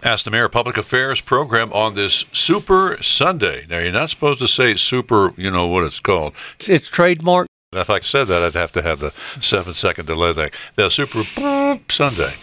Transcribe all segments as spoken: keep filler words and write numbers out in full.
Ask the Mayor Public Affairs program on this Super Sunday. Now, you're not supposed to say super, you know what it's called. It's trademark. If I said that, I'd have to have the seven-second delay thing. The Super Sunday.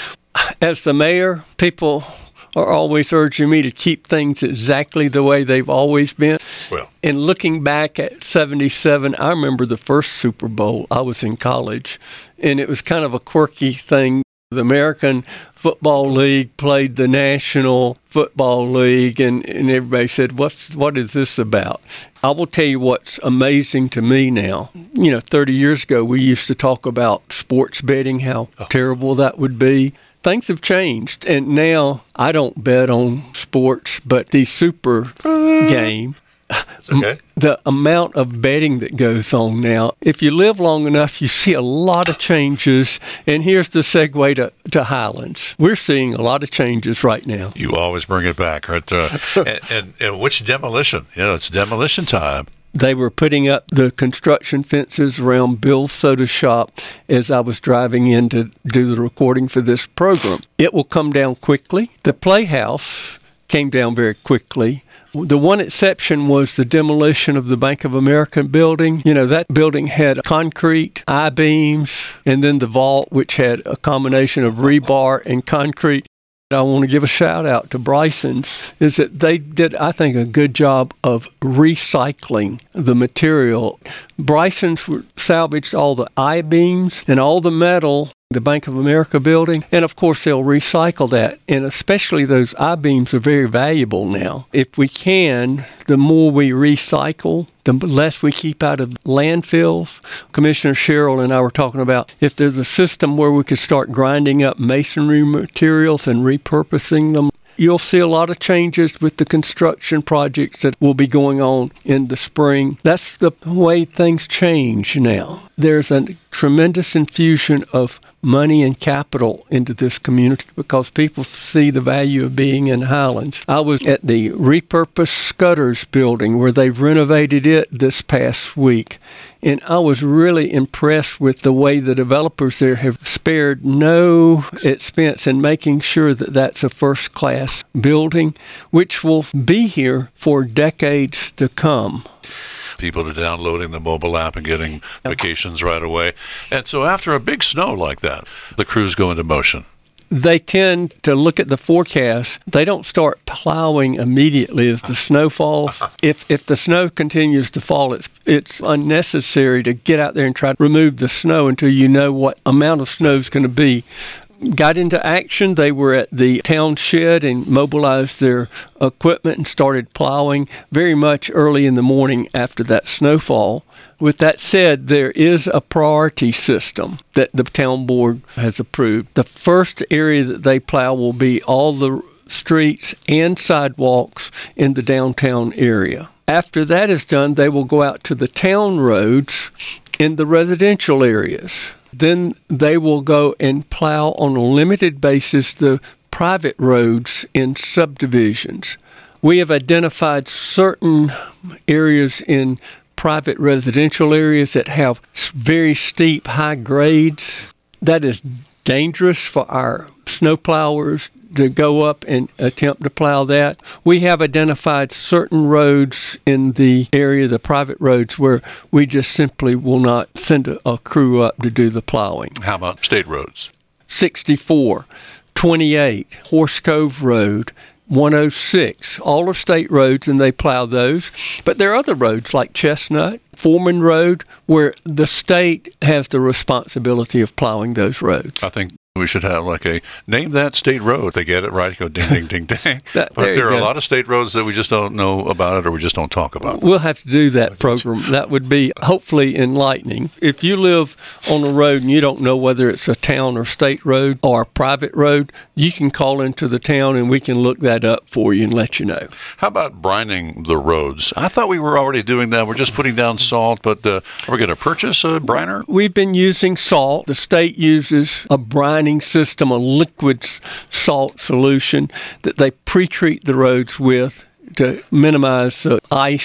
As the mayor, people are always urging me to keep things exactly the way they've always been. Well, and looking back at seventy-seven, I remember the first Super Bowl. I was in college, and it was kind of a quirky thing. The American Football League played the National Football League, and, and everybody said, What's, what is this about? I will tell you what's amazing to me now. You know, thirty years ago, we used to talk about sports betting, how oh. terrible that would be. Things have changed, and now I don't bet on sports, but the Super game, That's okay. the amount of betting that goes on now, if you live long enough, you see a lot of changes. And here's the segue to, to Highlands. We're seeing a lot of changes right now. You always bring it back, right? Uh, and, and, and which demolition? You know, it's demolition time. They were putting up the construction fences around Bill's Soda Shop as I was driving in to do the recording for this program. It will come down quickly. The Playhouse came down very quickly. The one exception was the demolition of the Bank of America building. You know, that building had concrete, I-beams, and then the vault, which had a combination of rebar and concrete. I want to give a shout out to Bryson's, is that they did, I think, a good job of recycling the material. Bryson's salvaged all the I-beams and all the metal, the Bank of America building, and of course they'll recycle that, and especially those I-beams are very valuable now. If we can, the more we recycle, the less we keep out of landfills. Commissioner Sherrill and I were talking about if there's a system where we could start grinding up masonry materials and repurposing them. You'll see a lot of changes with the construction projects that will be going on in the spring. That's the way things change now. There's a tremendous infusion of money and capital into this community because people see the value of being in Highlands. I was at the repurposed Scudder's building where they've renovated it this past week, and I was really impressed with the way the developers there have spared no expense in making sure that that's a first-class building, which will be here for decades to come. People are downloading the mobile app and getting vacations right away. And so after a big snow like that, the crews go into motion. They tend to look at the forecast. They don't start plowing immediately as the snow falls. If if the snow continues to fall, it's it's unnecessary to get out there and try to remove the snow until you know what amount of snow is going to be. Got into action. They were at the town shed and mobilized their equipment and started plowing very much early in the morning after that snowfall. With that said, there is a priority system that the town board has approved. The first area that they plow will be all the streets and sidewalks in the downtown area. After that is done, they will go out to the town roads in the residential areas. Then they will go and plow on a limited basis the private roads in subdivisions. We have identified certain areas in private residential areas that have very steep, high grades. That is dangerous for our snowplowers to go up and attempt to plow that. We have identified certain roads in the area, the private roads, where we just simply will not send a, a crew up to do the plowing. How about state roads? sixty-four, twenty-eight, Horse Cove Road, one oh six, all are state roads, and they plow those. But there are other roads like Chestnut, Foreman Road, where the state has the responsibility of plowing those roads. I think we should have like a name that state road. If they get it right, go ding, ding, ding, ding. that, but there, there are go. a lot of state roads that we just don't know about it or we just don't talk about. We'll have to do that program. That would be hopefully enlightening. If you live on a road and you don't know whether it's a town or state road or a private road, you can call into the town and we can look that up for you and let you know. How about brining the roads? I thought we were already doing that. We're just putting down salt, but uh, are we going to purchase a briner? We've been using salt. The state uses a brining system, a liquid salt solution that they pre-treat the roads with to minimize uh, ice.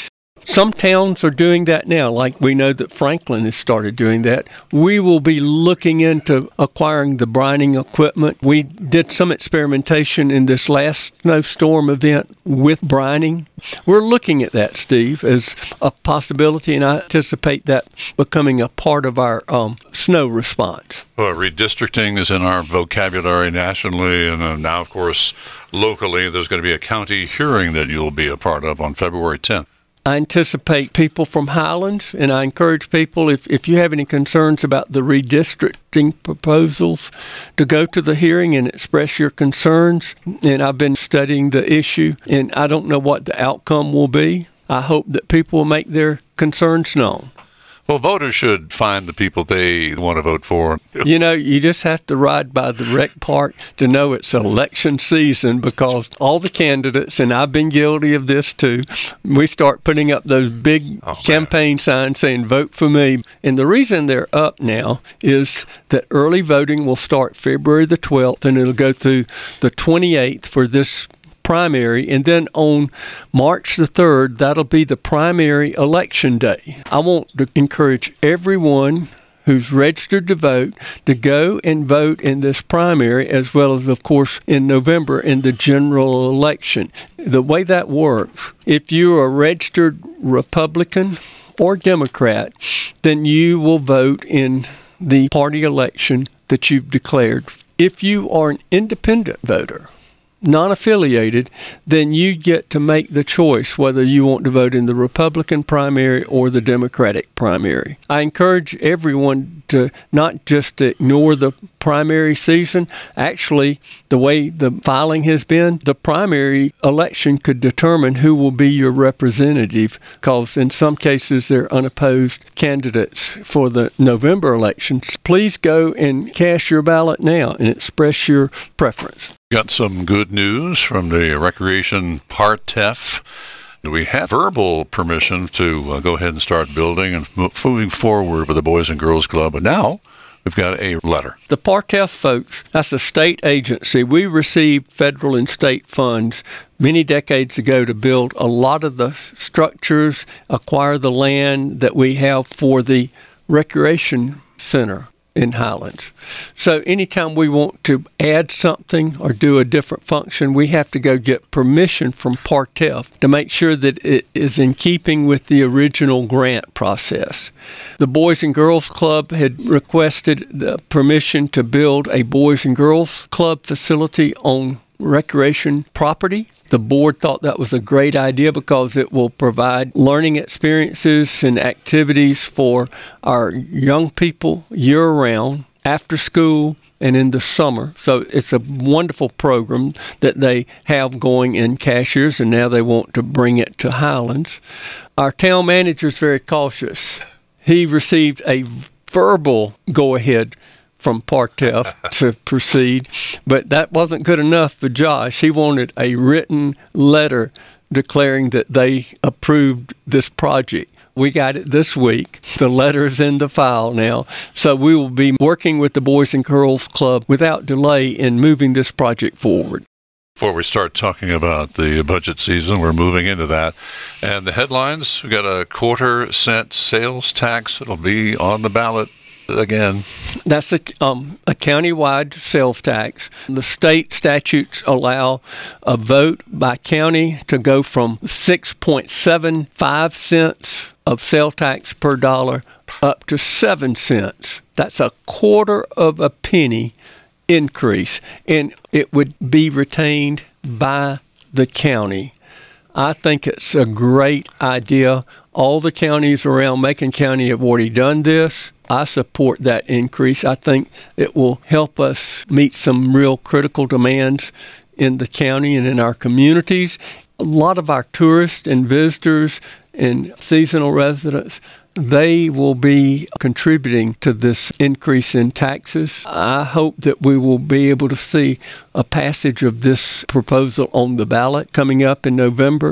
Some towns are doing that now, like we know that Franklin has started doing that. We will be looking into acquiring the brining equipment. We did some experimentation in this last snowstorm event with brining. We're looking at that, Steve, as a possibility, and I anticipate that becoming a part of our um, snow response. Well, redistricting is in our vocabulary nationally, and uh, now, of course, locally, there's going to be a county hearing that you'll be a part of on February tenth. I anticipate people from Highlands, and I encourage people, if, if you have any concerns about the redistricting proposals, to go to the hearing and express your concerns. And I've been studying the issue, and I don't know what the outcome will be. I hope that people will make their concerns known. Well, voters should find the people they want to vote for. You know, you just have to ride by the rec park to know it's election season, because all the candidates, and I've been guilty of this too, we start putting up those big oh, campaign man. signs saying, vote for me. And the reason they're up now is that early voting will start February the twelfth, and it'll go through the twenty-eighth for this primary, and then on March the third, that'll be the primary election day. I want to encourage everyone who's registered to vote to go and vote in this primary, as well as, of course, in November in the general election. The way that works, if you're a registered Republican or Democrat, then you will vote in the party election that you've declared. If you are an independent voter, non-affiliated, then you get to make the choice whether you want to vote in the Republican primary or the Democratic primary. I encourage everyone to not just ignore the primary season. Actually, the way the filing has been, the primary election could determine who will be your representative, because in some cases they're unopposed candidates for the November elections. Please go and cast your ballot now and express your preference. Got some good news from the Recreation Partef. We have verbal permission to uh, go ahead and start building and moving forward with the Boys and Girls Club, but now we've got a letter. The Partef folks, that's a state agency. We received federal and state funds many decades ago to build a lot of the structures, acquire the land that we have for the recreation center in Highlands. So anytime we want to add something or do a different function, we have to go get permission from Partef to make sure that it is in keeping with the original grant process. The Boys and Girls Club had requested the permission to build a Boys and Girls Club facility on recreation property. The board thought that was a great idea because it will provide learning experiences and activities for our young people year-round, after school, and in the summer. So it's a wonderful program that they have going in Cashiers, and now they want to bring it to Highlands. Our town manager is very cautious. He received a verbal go-ahead from Partef to proceed, but that wasn't good enough for Josh. He wanted a written letter declaring that they approved this project. We got it this week. The letter is in the file now, so we will be working with the Boys and Girls Club without delay in moving this project forward. Before we start talking about the budget season, we're moving into that. And the headlines, we got a quarter cent sales tax. It'll be on the ballot again. That's a, um, a county-wide sales tax. The state statutes allow a vote by county to go from six point seven five cents of sales tax per dollar up to seven cents. That's a quarter of a penny increase, and it would be retained by the county. I think it's a great idea. All the counties around Macon County have already done this. I support that increase. I think it will help us meet some real critical demands in the county and in our communities. A lot of our tourists and visitors and seasonal residents, they will be contributing to this increase in taxes. I hope that we will be able to see a passage of this proposal on the ballot coming up in November.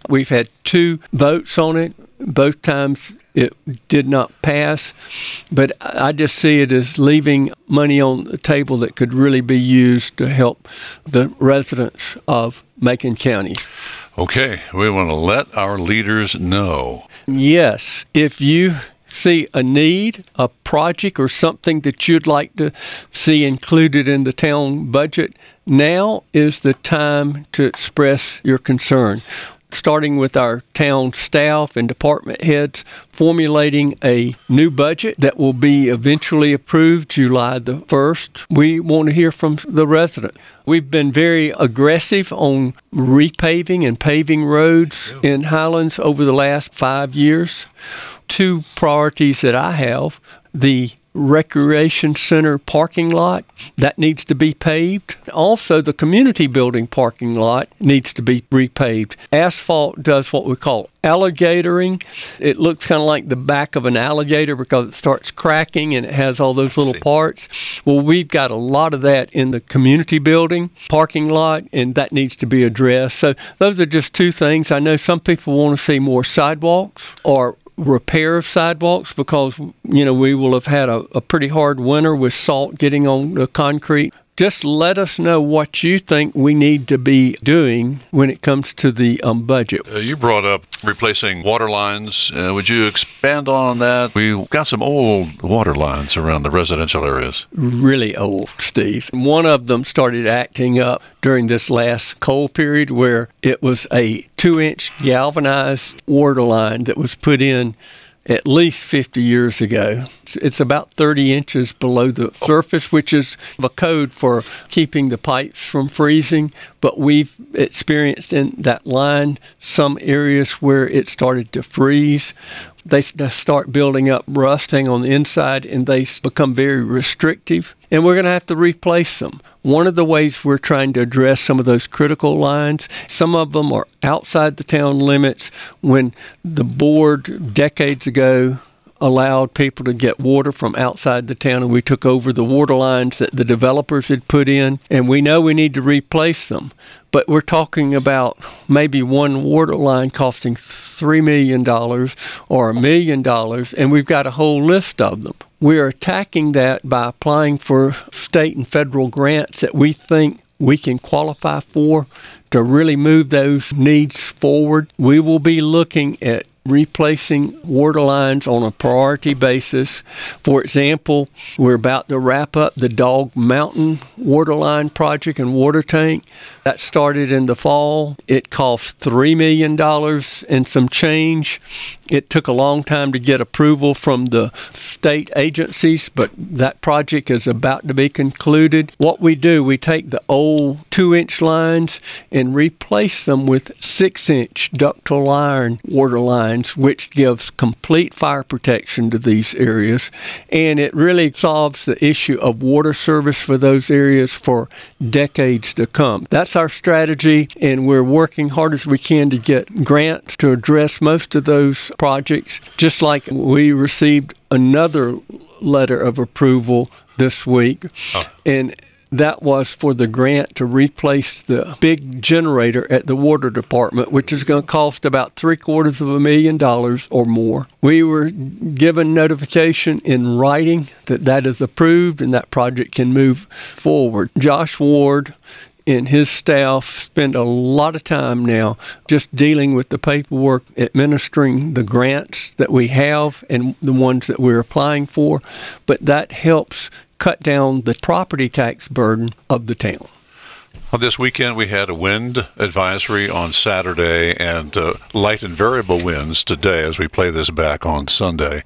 We've had two votes on it. Both times it did not pass, but I just see it as leaving money on the table that could really be used to help the residents of Macon County. Okay, we want to let our leaders know. Yes, if you see a need, a project, or something that you'd like to see included in the town budget, now is the time to express your concern. Starting with our town staff and department heads, formulating a new budget that will be eventually approved July the first. We want to hear from the resident. We've been very aggressive on repaving and paving roads in Highlands over the last five years. Two priorities that I have: the recreation center parking lot that needs to be paved. Also, the community building parking lot needs to be repaved. Asphalt does what we call alligatoring. It looks kind of like the back of an alligator because it starts cracking and it has all those little parts. Well, we've got a lot of that in the community building parking lot, and that needs to be addressed. So those are just two things. I know some people want to see more sidewalks or repair of sidewalks because, you know, we will have had a, a pretty hard winter with salt getting on the concrete. Just let us know what you think we need to be doing when it comes to the um, budget. Uh, you brought up replacing water lines. Uh, would you expand on that? We've got some old water lines around the residential areas. Really old, Steve. One of them started acting up during this last cold period where it was a two-inch galvanized water line that was put in at least fifty years ago. It's about thirty inches below the surface, which is a code for keeping the pipes from freezing. But we've experienced in that line some areas where it started to freeze. They start building up rusting on the inside, and they become very restrictive. And we're going to have to replace them. One of the ways we're trying to address some of those critical lines, some of them are outside the town limits. When the board decades ago allowed people to get water from outside the town, and we took over the water lines that the developers had put in, and we know we need to replace them. But we're talking about maybe one water line costing three million dollars or a million dollars, and we've got a whole list of them. We're attacking that by applying for state and federal grants that we think we can qualify for to really move those needs forward. We will be looking at replacing water lines on a priority basis. For example, we're about to wrap up the Dog Mountain water line project and water tank. That started in the fall. It cost three million dollars and some change. It took a long time to get approval from the state agencies, but that project is about to be concluded. What we do, we take the old two-inch lines and replace them with six-inch ductile iron water lines, which gives complete fire protection to these areas. And it really solves the issue of water service for those areas for decades to come. That's our strategy, and we're working hard as we can to get grants to address most of those projects, just like we received another letter of approval this week. Oh. And that was for the grant to replace the big generator at the water department, which is going to cost about three quarters of a million dollars or more. We were given notification in writing that that is approved and that project can move forward. Josh Ward and his staff spend a lot of time now just dealing with the paperwork, administering the grants that we have and the ones that we're applying for, but that helps cut down the property tax burden of the town. Well, this weekend we had a wind advisory on Saturday and uh, light and variable winds today as we play this back on Sunday.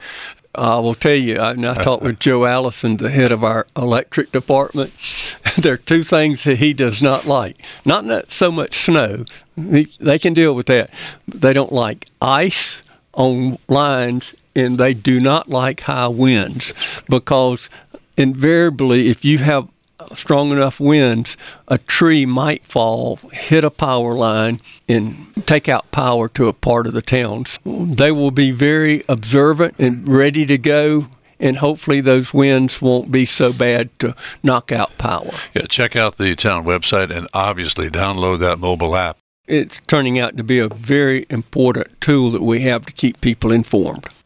I will tell you, I, I talked with Joe Allison, the head of our electric department. There are two things that he does not like. Not so much snow. He, they can deal with that. They don't like ice on lines, and they do not like high winds because invariably, if you have strong enough winds, a tree might fall, hit a power line, and take out power to a part of the town. They will be very observant and ready to go, and hopefully those winds won't be so bad to knock out power. Yeah, check out the town website and obviously download that mobile app. it's turning out to be a very important tool that we have to keep people informed.